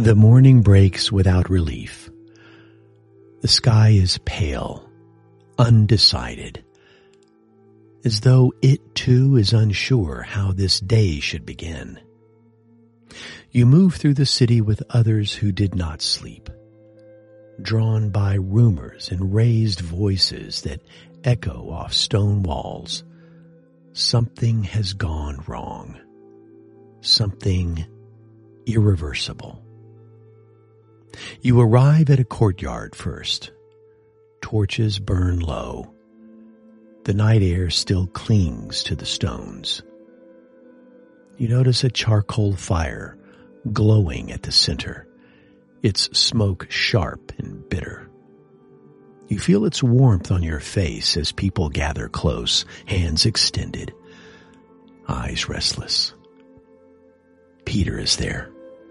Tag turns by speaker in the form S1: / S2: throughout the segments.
S1: The morning breaks without relief. The sky is pale, undecided, as though it too is unsure how this day should begin. You move through the city with others who did not sleep, drawn by rumors and raised voices that echo off stone walls. Something has gone wrong. Something irreversible. You arrive at a courtyard first. Torches burn low. The night air still clings to the stones. You notice a charcoal fire glowing at the center, its smoke sharp and bitter. You feel its warmth on your face as people gather close, hands extended, eyes restless. Peter is there.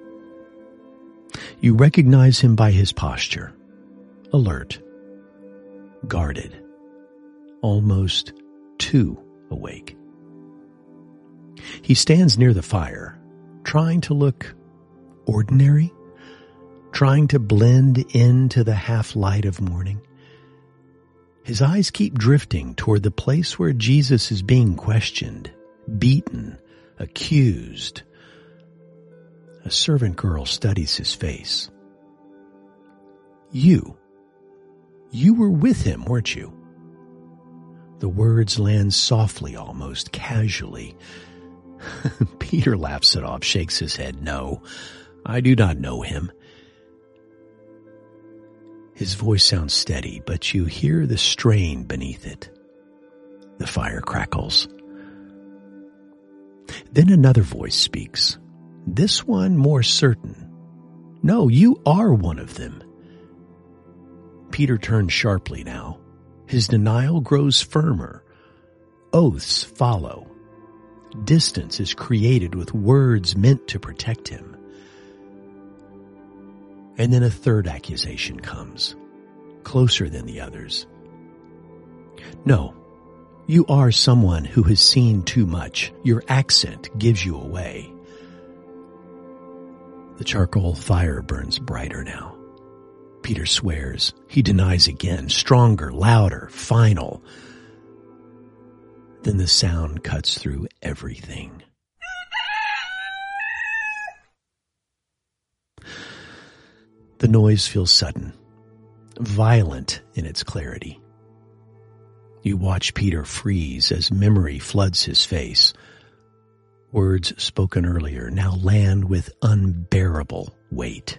S1: You recognize him by his posture, alert, guarded, almost too awake. He stands near the fire, trying to look ordinary, trying to blend into the half-light of morning. His eyes keep drifting toward the place where Jesus is being questioned, beaten, accused. A servant girl studies his face. You were with him, weren't you? The words land softly, almost casually. Peter laughs it off, shakes his head. No, I do not know him. His voice sounds steady, but you hear the strain beneath it. The fire crackles. Then another voice speaks. This one more certain. No, you are one of them. Peter turns sharply now. His denial grows firmer. Oaths follow. Distance is created with words meant to protect him. And then a third accusation comes, closer than the others. No, you are someone who has seen too much. Your accent gives you away. The charcoal fire burns brighter now. Peter swears. He denies again, stronger, louder, final. Then the sound cuts through everything. The noise feels sudden, violent in its clarity. You watch Peter freeze as memory floods his face. Words spoken earlier now land with unbearable weight.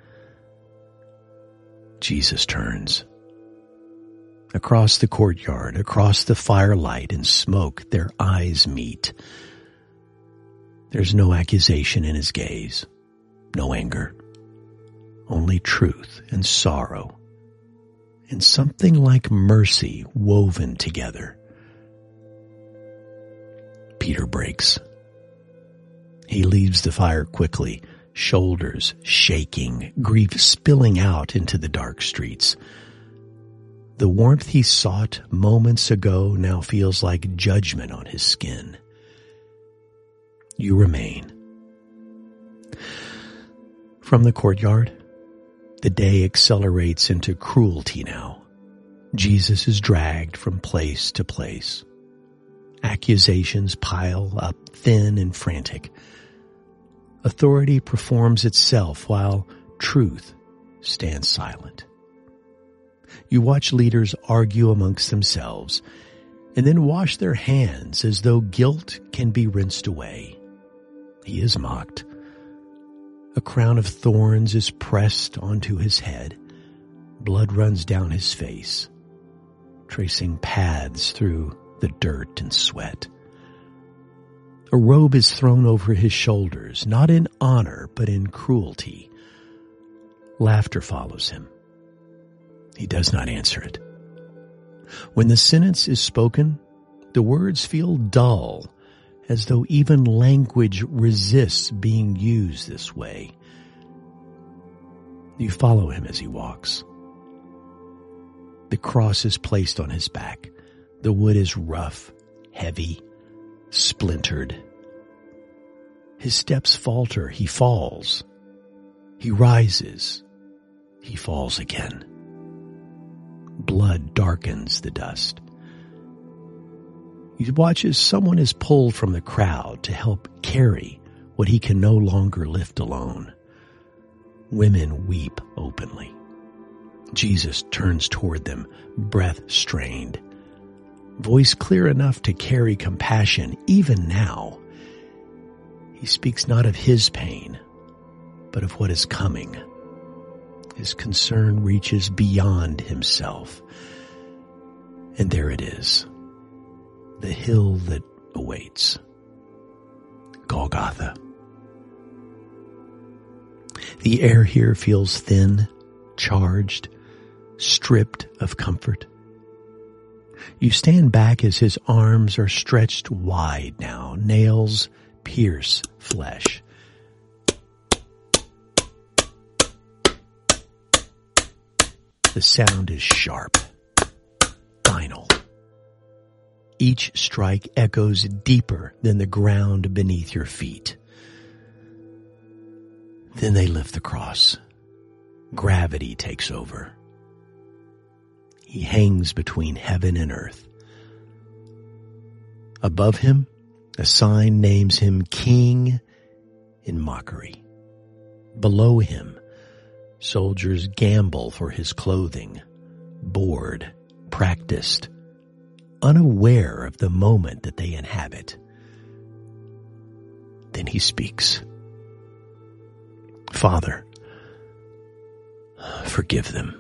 S1: Jesus turns. Across the courtyard, across the firelight and smoke, their eyes meet. There's no accusation in his gaze, no anger, only truth and sorrow, and something like mercy woven together. Peter breaks. He leaves the fire quickly, shoulders shaking, grief spilling out into the dark streets. The warmth he sought moments ago now feels like judgment on his skin. You remain. From the courtyard, the day accelerates into cruelty now. Jesus is dragged from place to place. Accusations pile up thin and frantic. Authority performs itself while truth stands silent. You watch leaders argue amongst themselves and then wash their hands as though guilt can be rinsed away. He is mocked. A crown of thorns is pressed onto his head. Blood runs down his face, tracing paths through the dirt and sweat. A robe is thrown over his shoulders, not in honor, but in cruelty. Laughter follows him. He does not answer it. When the sentence is spoken, the words feel dull, as though even language resists being used this way. You follow him as he walks. The cross is placed on his back. The wood is rough, heavy, splintered. His steps falter. He falls. He rises. He falls again. Blood darkens the dust. He watches someone is pulled from the crowd to help carry what he can no longer lift alone. Women weep openly. Jesus turns toward them, breath strained, voice clear enough to carry compassion even now. He speaks not of his pain, but of what is coming. His concern reaches beyond himself. And there it is, the hill that awaits, Golgotha. The air here feels thin, charged, stripped of comfort. You stand back as his arms are stretched wide now. Nails pierce flesh. The sound is sharp, final. Each strike echoes deeper than the ground beneath your feet. Then they lift the cross. Gravity takes over. He hangs between heaven and earth. Above him, a sign names him King in mockery. Below him, soldiers gamble for his clothing, bored, practiced, unaware of the moment that they inhabit. Then he speaks. Father, forgive them.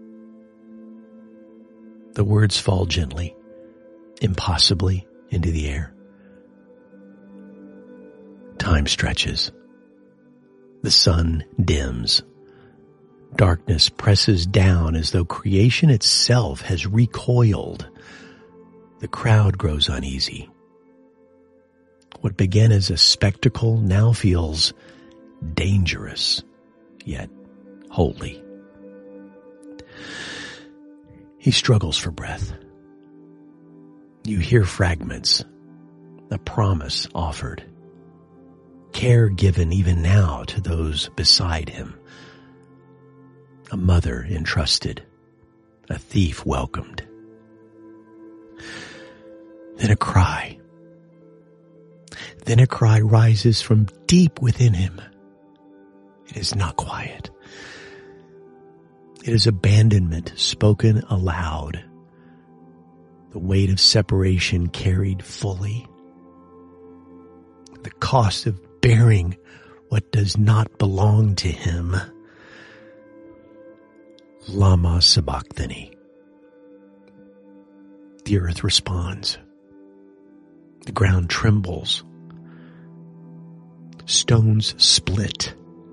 S1: The words fall gently, impossibly into the air. Time stretches. The sun dims. Darkness presses down as though creation itself has recoiled. The crowd grows uneasy. What began as a spectacle now feels dangerous, yet holy. He struggles for breath. You hear fragments, a promise offered, care given even now to those beside him, a mother entrusted, a thief welcomed. Then a cry. Then a cry rises from deep within him. It is not quiet. It is abandonment spoken aloud. The weight of separation carried fully. The cost of bearing what does not belong to him. Lama Sabachthani. The earth responds. The ground trembles. Stones split.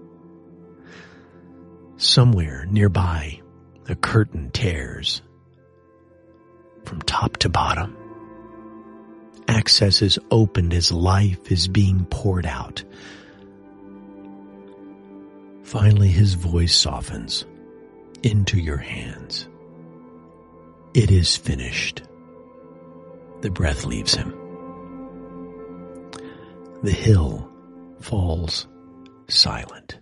S1: Somewhere nearby, a curtain tears. From top to bottom, access is opened as life is being poured out. Finally, his voice softens. Into your hands. It is finished. The breath leaves him. The hill falls silent.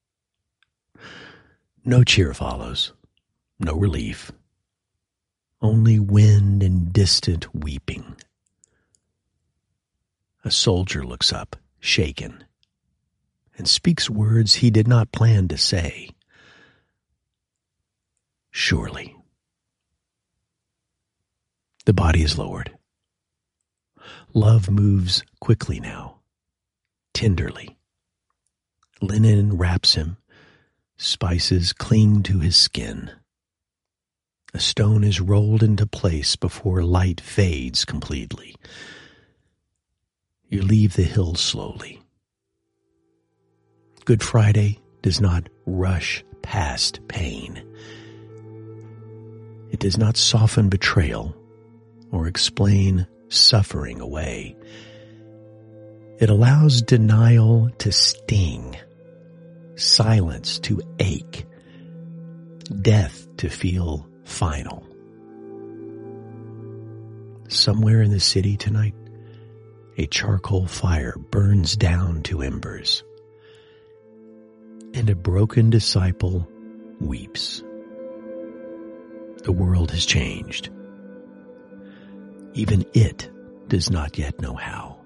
S1: No cheer follows, no relief, only wind and distant weeping. A soldier looks up, shaken, and speaks words he did not plan to say. Surely. The body is lowered. Love moves quickly now, tenderly. Linen wraps him. Spices cling to his skin. A stone is rolled into place before light fades completely. You leave the hill slowly. Good Friday does not rush past pain. It does not soften betrayal or explain suffering away. It allows denial to sting, silence to ache, death to feel final. Somewhere in the city tonight, a charcoal fire burns down to embers. and a broken disciple weeps. The world has changed. Even it does not yet know how.